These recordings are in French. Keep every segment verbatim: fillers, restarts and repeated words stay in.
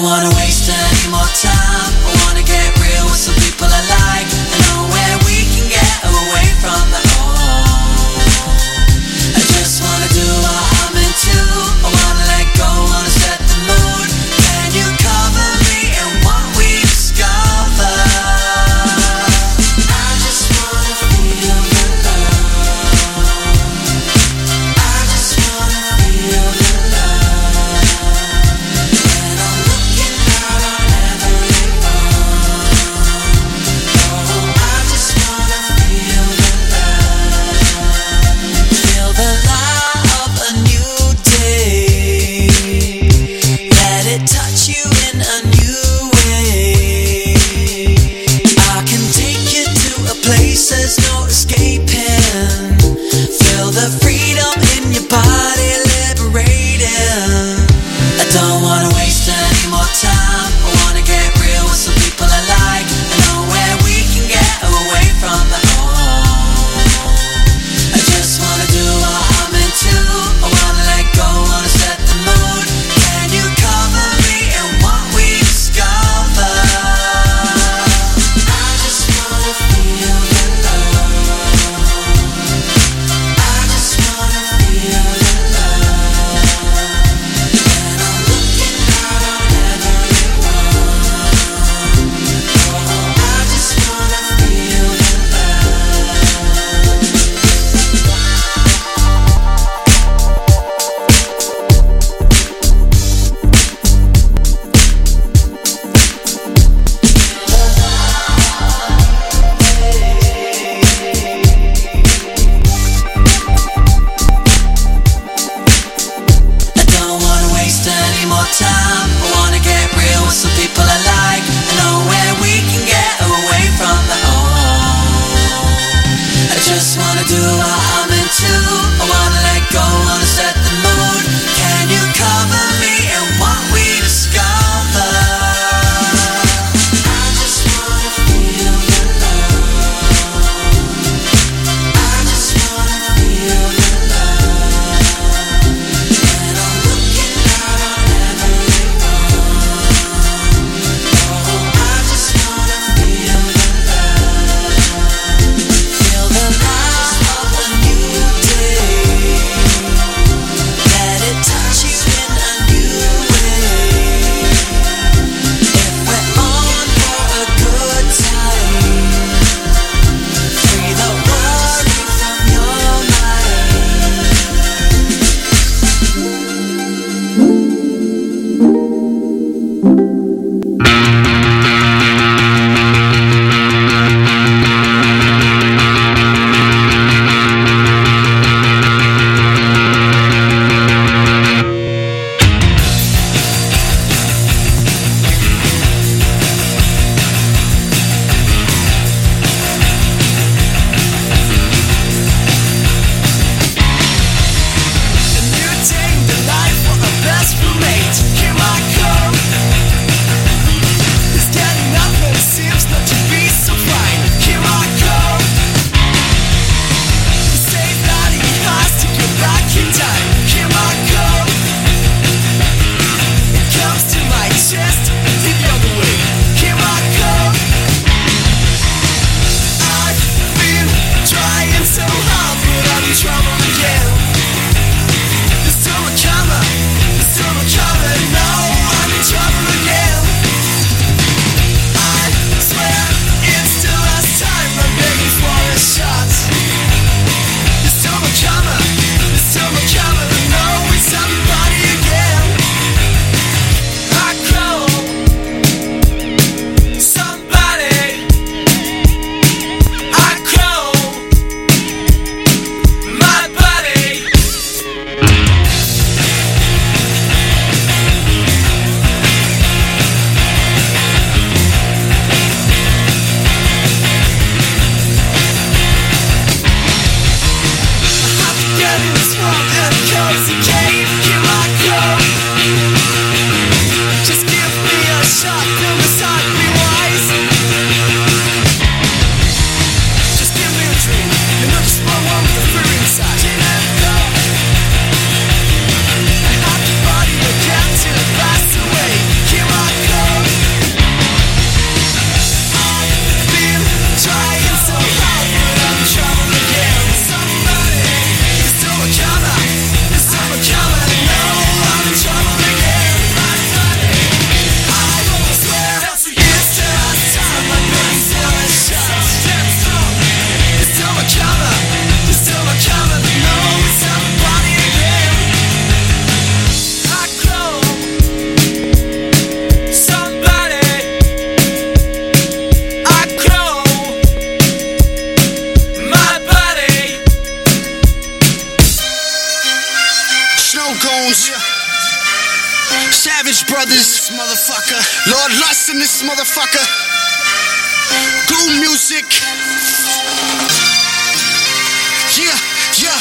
wanna waste any more time. I wanna get real with some people I like. I know where we can get away from the home. I just wanna do what I'm into. I wanna let go, wanna set the mood. Can you cover me in what we discover? I just wanna feel the love. I just wanna feel the love. And I'm looking out on everyone. Oh, I just wanna feel the love. Feel the light of a new day. Let it touch you in a new way. I can take you to a place there's no escaping. Feel the freedom in your body liberating. I don't wanna waste any more time. I wanna get real with some people I like. I know where we can get away from the home. I just wanna do what I'm into. I wanna let go, wanna set the mood. Can you cover me in what we discover? I just wanna feel the love. I just wanna feel the love. And I'm looking out on everyone. Oh, I just wanna feel the love. I don't wanna waste any more time. I wanna get real with some people I like. I know where we can get away from the home. I just wanna do what I'm into. I wanna let go, wanna set the mood. Can you cover me in what we discover? I just wanna feel the love. I just wanna feel the love. And I'm looking out on everyone. Oh, I just wanna feel the love. Feel the light of a new day. Let it touch you in a new way. If we're on for a good time, free the worry from your mind. A new day, the life for a best roommate. Hear my call. brothers, motherfucker. Lord Lust in this motherfucker. Glue music. Yeah, yeah.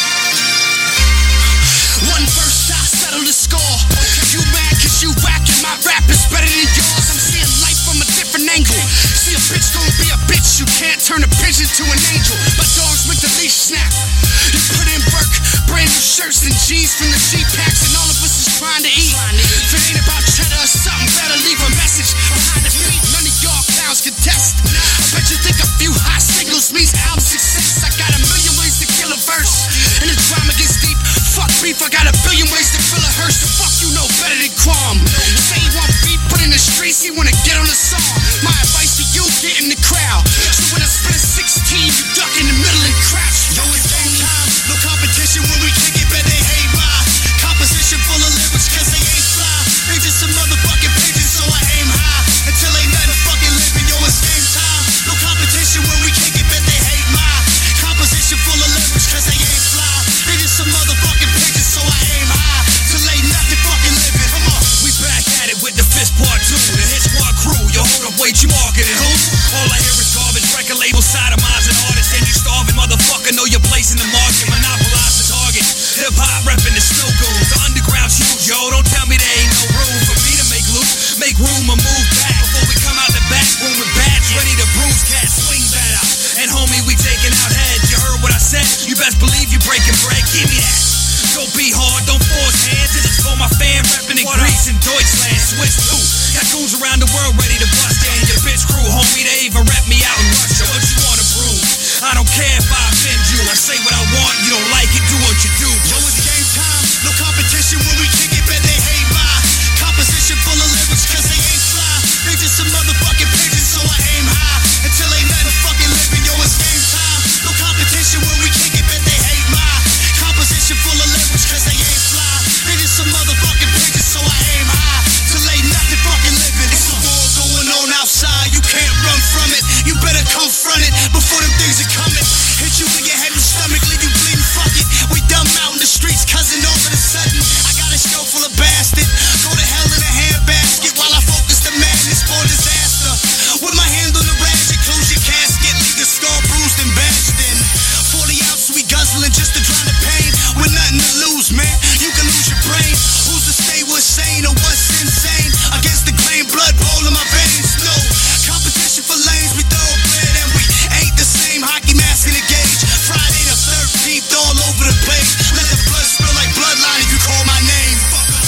One verse, I settle the score. You mad cause you whacking, my rap is better than yours. I'm seeing life from a different angle. See a bitch gon' be a bitch, you can't turn a pigeon to an angel. My dogs make the leash snap. You put in work, brand new shirts and jeans from the G-Packs, and all of us is trying to eat. If it ain't about cheddar or something, better leave a message behind the feet. None of y'all clowns can test. I bet you think a few hot signals means album success. I got a million ways to kill a verse, and the drama gets deep. Fuck beef, I got a billion ways to fill a hearse. The fuck you know better than Quam. Say you want beef, put in the streets, you wanna get on the song. My advice to you, get in the crowd. So when I split sixteen, you duck in the middle and crouch. Yo, it's game time, no competition when we kick it, bet they hate my composition full of lyrics, cause they ain't fly. They just some motherfucking pigeons, so I aim high until ain't nothing fucking living. Yo, it's game time, no competition when we kick it, bet they hate my composition full of lyrics, cause they ain't fly. They just some motherfucking pigeons, so I aim high till ain't nothing fucking living. Come on, we back at it with the fist part two, the hit squad crew. Yo, hold up, wait, you marketing who? All I hear is garbage, record label sodomizing artists, and you starving motherfucker. Know your place in the market, monopolize the target. Hip hop repping the snow goons, the underground's huge, yo. Don't tell me there ain't no room for me to make loot, make room or move back before we come out the back room with bats ready to bruise cats, swing that out. And homie, we taking out heads. You heard what I said? You best believe you breaking bread. Give me that. Don't be hard, don't force hands. This is for my fan repping in Greece and Deutschland. Swiss too. Got goons around the world ready to bust ya. And your bitch crew, homie, they even rep me out in Russia. What you wanna prove? I don't care if I offend you. I say what I want, you don't like it, do what you do. Yo, it's game time, no competition when we kick it, bet they hate my composition full of lyrics, cause they ain't fly. They just some motherfucking pigeons, so I aim high until ain't nothing fucking living. Yo, it's game time, no competition when we kick it, bet they hate my composition full of lyrics, cause they ain't fly. They just some motherfucking pigeons, so I aim high till ain't nothing fucking living. It's a war going on outside, you can't run from it. You better confront it before them things are coming. Hit you in your head and stomach, leave you bleeding, fuck it. We dumb out in the streets, cousin, all of a sudden I got a show full of bastard. Go to hell in a handbasket while I focus the madness for disaster. With my hand on the ratchet, close your casket, leave the skull bruised and bashed in. forty ounce we guzzling just to drown the pain. With nothing to lose, man, you can lose your brain. Who's to say what's sane or what's insane? Against the grain, blood rolling my veins. No competition for lanes, we thoroughbred and we ain't the same. Hockey mask in the gauge, Friday the thirteenth all over the place. Let the blood spill like bloodline if you call my name.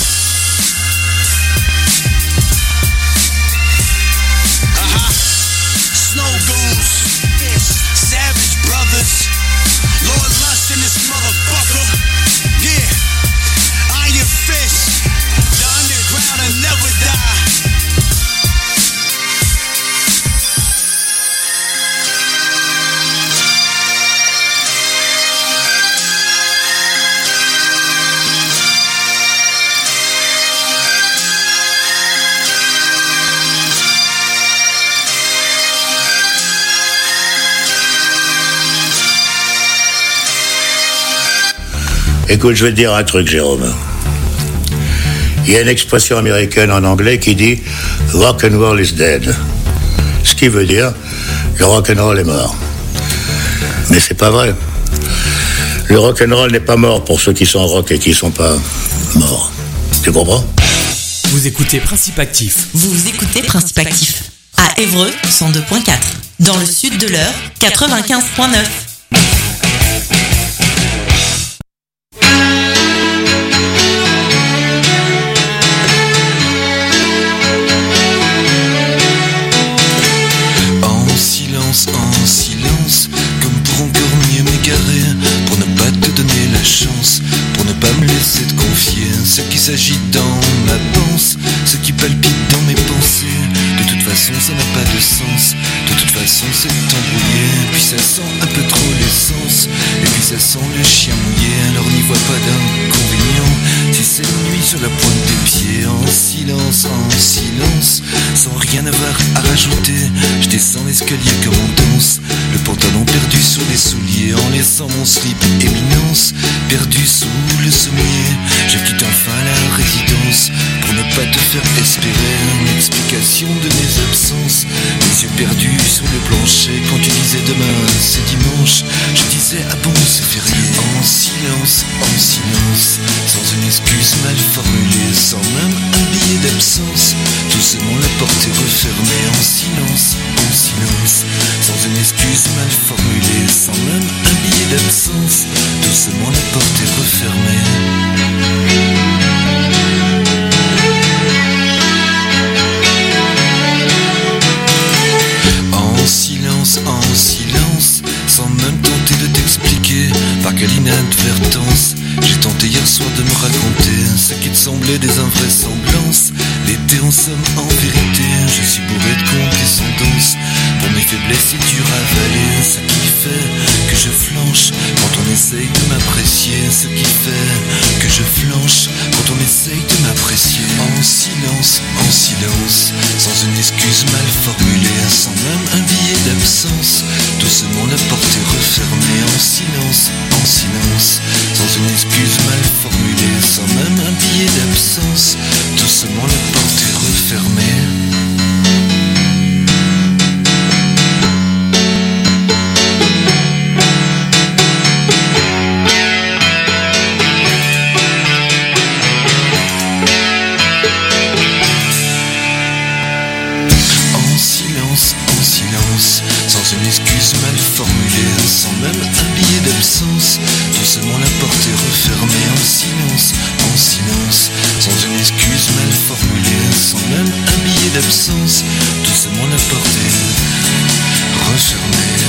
Uh-huh. Snow goons, Savage Brothers, Lord Lust in this motherfucker. Yeah, Iron Fist, the underground will never die. Écoute, je vais te dire un truc, Jérôme. Il y a une expression américaine en anglais qui dit « rock and roll is dead ». Ce qui veut dire « le rock and roll est mort ». Mais c'est pas vrai. Le rock and roll n'est pas mort pour ceux qui sont rock et qui sont pas morts. Tu comprends ? Vous écoutez Principe Actif. Vous écoutez Principe Actif. À Évreux, cent deux point quatre. Dans le sud de l'Eure, quatre-vingt-quinze point neuf. En silence, comme pour encore mieux m'égarer, pour ne pas te donner la chance, pour ne pas me laisser te confier ce qui s'agit dans ma panse, ce qui palpite dans mes pensées. De toute façon ça n'a pas de sens, de toute façon c'est embrouillé, puis ça sent un peu trop l'essence, et puis ça sent le chien mouillé, alors n'y vois pas d'inconvénient, si c'est nuit sur la pointe des pieds, en silence, en silence, sans rien avoir à rajouter. Je descends l'escalier comme on danse, le pantalon perdu sous les souliers, en laissant mon slip éminence perdu sous le sommier. Je quitte enfin la résidence pour ne pas te faire espérer une explication de mes absences. Les yeux perdus sous le plancher quand tu disais demain c'est dimanche. Je disais ah bon c'est férié. En silence, en silence, sans une excuse mal formulée, sans même un billet d'absence. Doucement la porte est refermée. En silence, en silence, sans une excuse mal formulée, sans même un billet d'absence. Doucement la porte est refermée. En silence, en silence, sans même tenter de t'expliquer par quelle inadvertance j'ai tenté hier soir de me raconter ce qui te semblait des invraisemblances. L'été en somme en vérité, je suis bourré de condescendance. Pour mes faiblesses c'est dur à avaler, ce qui fait que je flanche quand on essaye de m'apprécier. Ce qui fait que je flanche quand on essaye de m'apprécier. En silence, en silence, sans une excuse mal formulée, sans même un billet d'absence. Doucement la porte est refermée. En silence, en silence, sans une excuse mal formulée, sans même un billet d'absence. Doucement la porte est refermée. Sans une excuse mal formulée, sans même un billet d'absence. Doucement la porte est refermée. En silence, en silence, sans une excuse mal formulée, sans même un billet d'absence. Doucement la porte est refermée.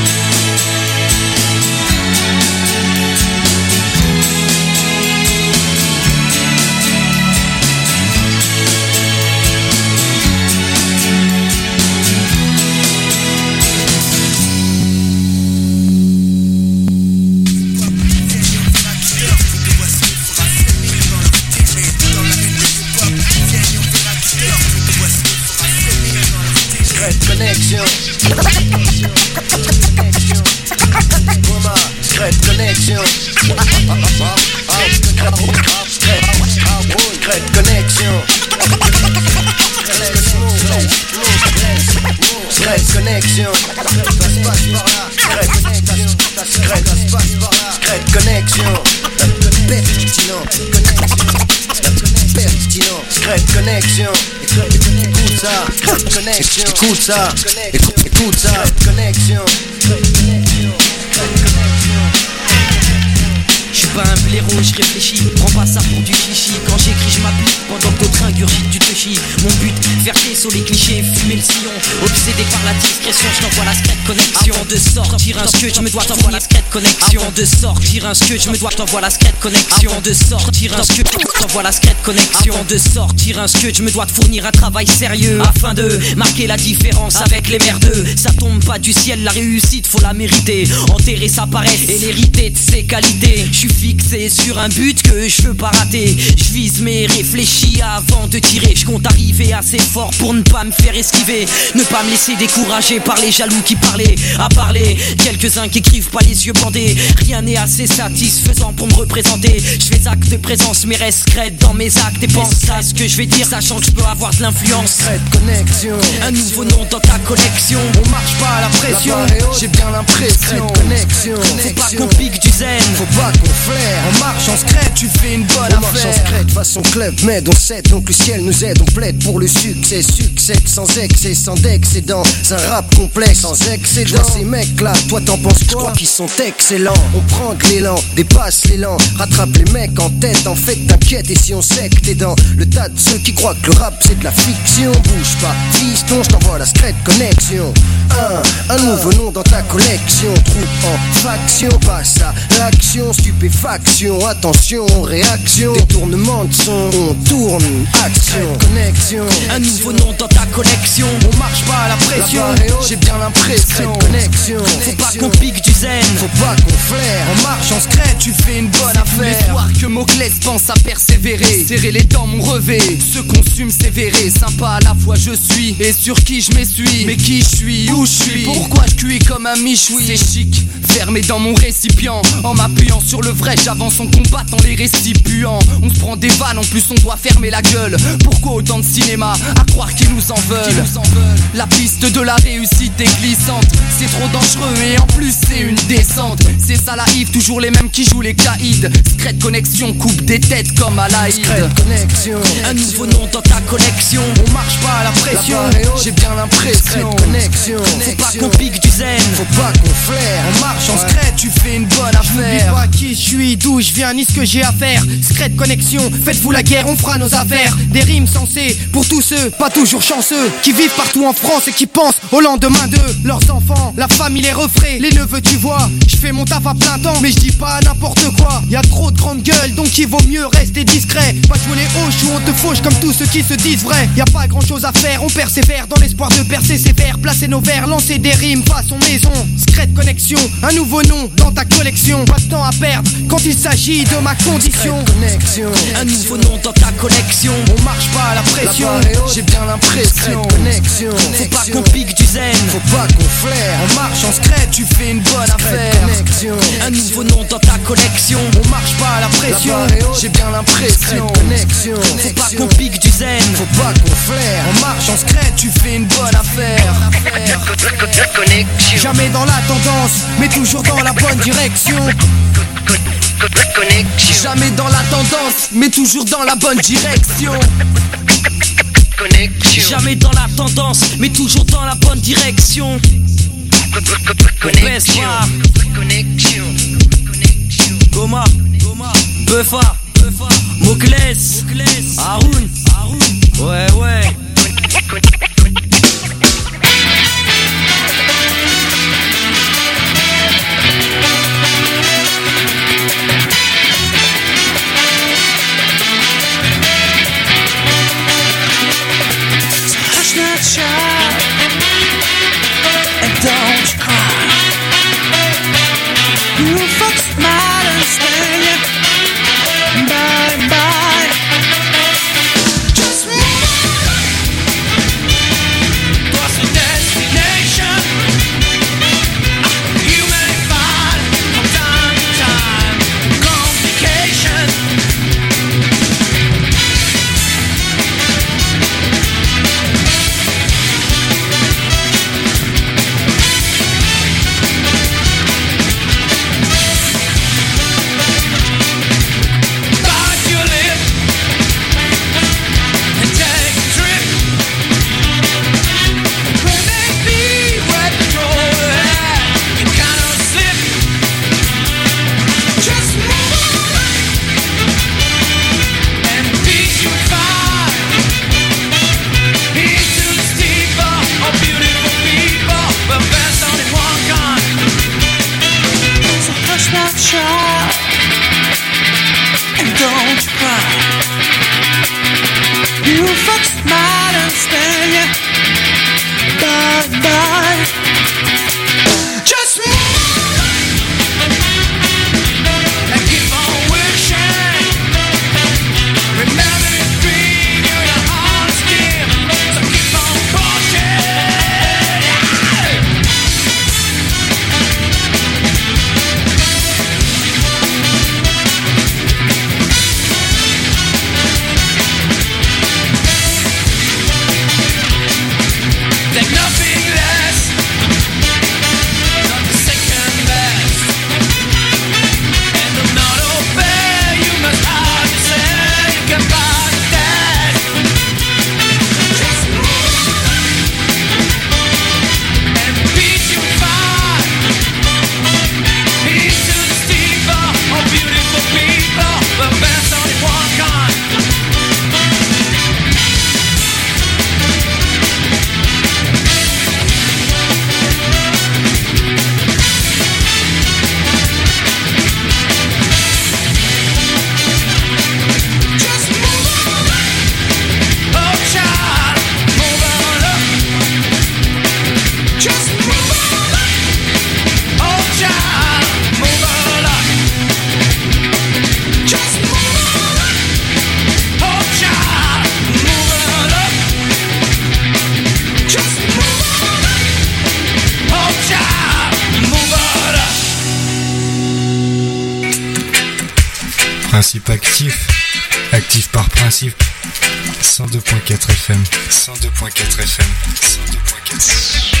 Connexion. Secret connexion. Secret connexion. Secret connexion. Secret connexion. Pertinent. Pertinent. Secret connexion. Écoute ça. Connexion. Écoute ça. Écoute, écoute ça. Connexion. Je suis pas un blaireau, je réfléchis, prends pas ça pour du chichi. Quand j'écris je m'applique, pendant que d'autres ingurgitent tu te chies. Mon but, faire taire les clichés, fumer le sillon. Obsédé par la discrétion, je t'envoie la secrète connexion. Avant de sortir un sketch, je me dois t'envoie la secrète connexion. Avant de sortir un sketch, je me dois t'envoie la secrète connexion. Avant de sortir un sketch, t'envoie la secrète connexion. Avant de sortir un sketch, je me dois te fournir un travail sérieux afin de marquer la différence avec les merdeux. Ça tombe pas du ciel, la réussite faut la mériter. Enterrer sa paresse et l'hériter de ses qualités. Je suis fixé sur un but que je veux pas rater. Je vise mais réfléchis avant de tirer. Je compte arriver assez fort pour ne pas me faire esquiver. Ne pas me laisser décourager par les jaloux qui parlaient à parler. Quelques-uns qui écrivent pas les yeux bandés. Rien n'est assez satisfaisant pour me représenter. Je fais acte de présence mais reste secrète dans mes actes. Et pense à ce que je vais dire sachant que je peux avoir de l'influence. Connexion. Un nouveau nom dans ta collection. On marche pas à la pression. J'ai bien l'impression. Connexion. Faut pas qu'on pique du zen. Faut pas qu'on flaire. On marche en secret, tu fais une bonne on affaire. On marche en secret, façon club, mais on sait donc le ciel nous aide. On plaide pour le succès, succès sans excès, sans d'excédent. C'est un rap complexe, sans excédent. Ces mecs là, toi t'en penses quoi? Je crois qu'ils sont excellents. On prend de l'élan, dépasse l'élan, rattrape les mecs en tête. En fait, t'inquiète, et si on sait que t'es dans le tas de ceux qui croient que le rap c'est de la fiction. Bouge pas, fiston, je t'envoie la secret connexion. Un, un nouveau nom dans ta collection. Troupe en faction, passe à l'action, stupéfaction. Attention, réaction, détournement de son, on tourne, action, connexion. Un nouveau nom dans ta collection. On marche pas à la pression, j'ai bien l'impression. Connexion, faut pas qu'on pique du zen, faut pas qu'on flaire. En marche en secret, tu fais une bonne affaire. L'espoir que Moclès pense à persévérer. Serrer les dents, mon revêt, se consume sévéré. Sympa à la fois je suis, et sur qui je m'essuie. Mais qui je suis, où je suis, pourquoi je cuis comme un michoui. C'est chic, fermé dans mon récipient. En m'appuyant sur le vrai, j'avance en combattant les récipients. On se prend des vannes, en plus on doit fermer la gueule. Pourquoi autant de cinéma, à croire qu'ils nous en veulent. La piste de la réussite est glissante. C'est trop dangereux et en plus c'est une descente. C'est ça la Yves, toujours les mêmes qui jouent les caïds. Secret connexion, coupe des têtes comme à la Secret connexion, un nouveau nom dans ta collection. On marche pas à la pression, j'ai bien l'impression. Connexion, faut pas qu'on pique du zen, faut pas qu'on flaire. On marche en secret, tu fais une bonne affaire. N'oublie pas qui je suis, d'où je viens, ni ce que j'ai à faire. Secret connexion, faites-vous la guerre, on fera nos affaires. Des rimes sensées pour tous ceux, pas toujours chanceux, qui vivent partout en France et qui pensent au lendemain d'eux. Leurs enfants, la famille, les refraits, les neveux, tu vois. Je fais mon taf à plein temps, mais je dis pas n'importe quoi. Y a trop de grandes gueules, donc il vaut mieux rester discret. Pas jouer les hoches ou on te fauche comme tous ceux qui se disent vrais. Y a pas grand chose à faire, on persévère dans l'espoir de percer ses vers. Placer nos vers, lancer des rimes façon maison. Secret connexion, un nouveau nom dans ta collection. Pas de temps à perdre quand il s'agit de ma condition. Connexion, un nouveau nom dans ta collection. On marche pas à la pression, j'ai bien l'impression. Connexion, faut pas qu'on pique du zen, faut pas qu'on flaire. On marche en secret, tu fais une bonne affaire. Connexion, un nouveau nom dans ta collection. On marche pas à la pression, j'ai bien l'impression. Connexion, faut pas qu'on pique du zen, faut pas qu'on flaire. On marche en secret, tu fais une bonne affaire. Jamais dans la tendance, mais toujours dans la bonne direction. Jamais dans la tendance, mais toujours dans la bonne direction. Jamais dans la tendance, mais toujours dans la bonne direction. Bespa, Goma, Buffa, Moclès, Haroun. Ouais, ouais. And don't cry. You folks might understand. Bye bye. Just Principe actif, actif par principe. cent deux point quatre F M, cent deux point quatre F M, cent deux point quatre F M.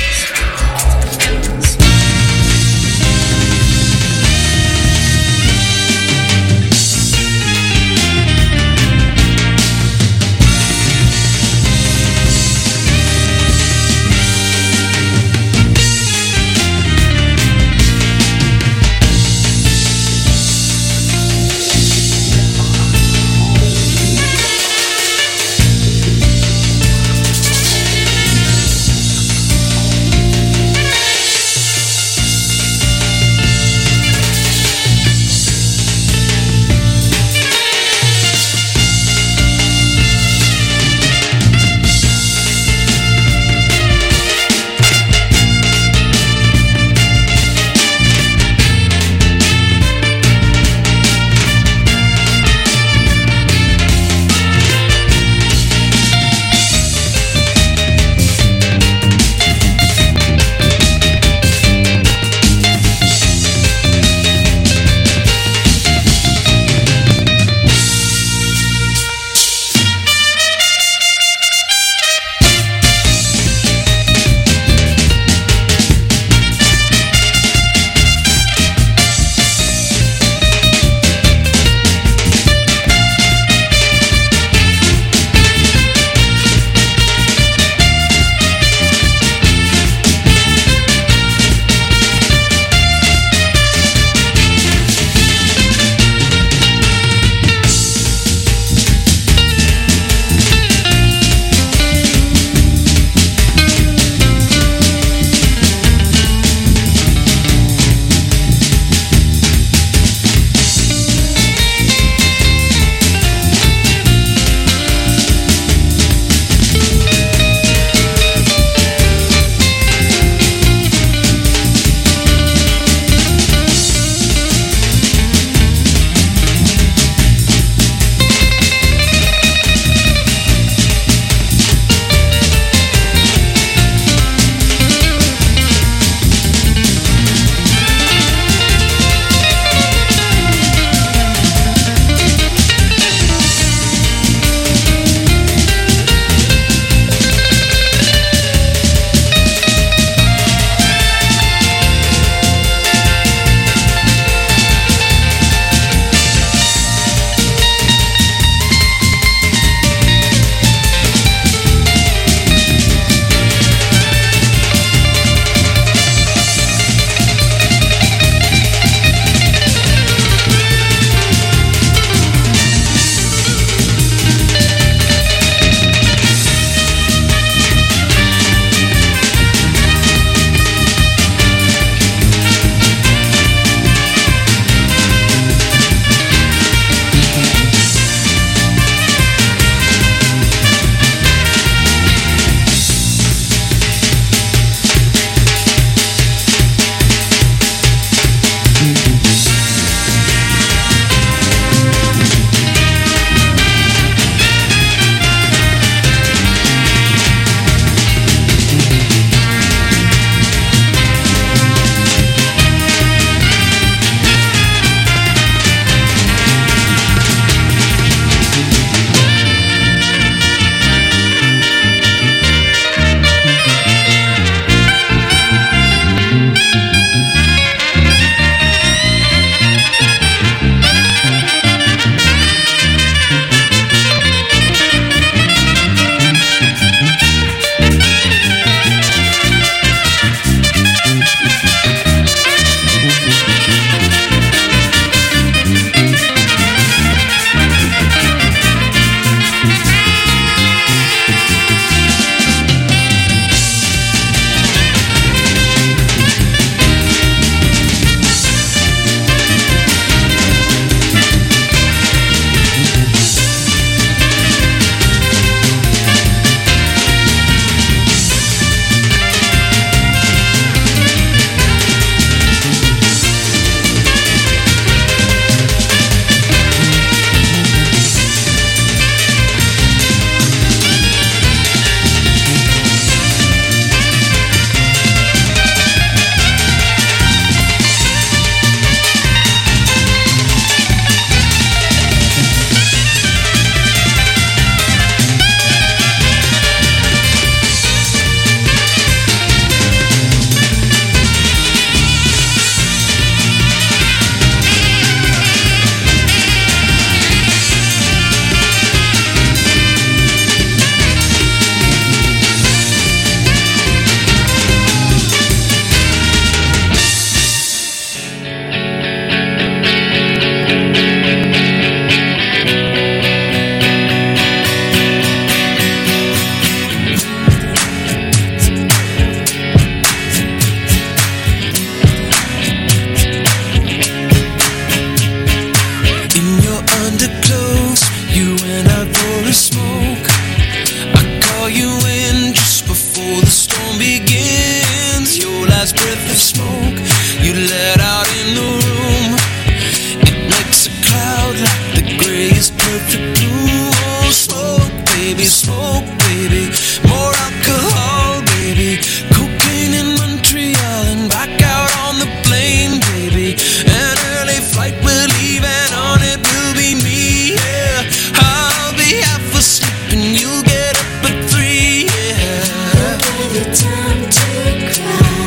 last breath of smoke you let out in the room. It makes a cloud like the grayest perfect blue. Oh, smoke, baby, smoke, baby. More alcohol, baby. Cocaine in Montreal and back out on the plane, baby. An early flight we're leaving on, it will be me, yeah. I'll be half asleep and you'll get up at three, yeah. Who gave you time to cry?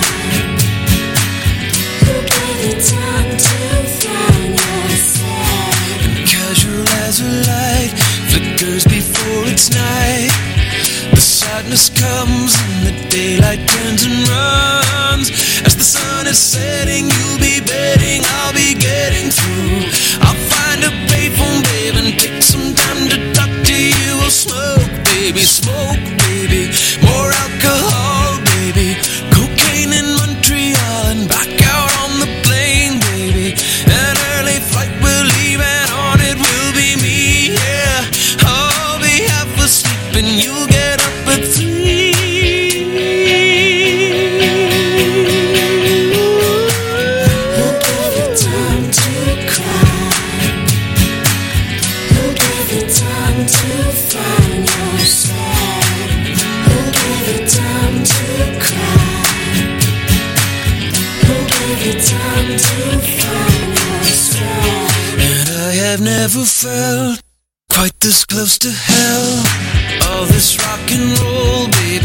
Who gave you time to find yourself? And casual as a light flickers before it's night. The sadness comes and the daylight turns and runs. As the sun is setting, you'll be betting I'll be getting through. I'll find a payphone, babe, and take some time to talk to you. Oh, smoke, baby, smoke, baby. More alcohol, baby. Cocaine in Montreal and back out on the plane, baby. An early flight we're leaving on, it will be me, yeah. I'll be half asleep and you'll get up at three. Who gave you time to cry? Who gave you time to find yourself? Who gave you time to cry? Who gave you time to find yourself? And I have never felt quite this close to hell. All this rock and roll, baby,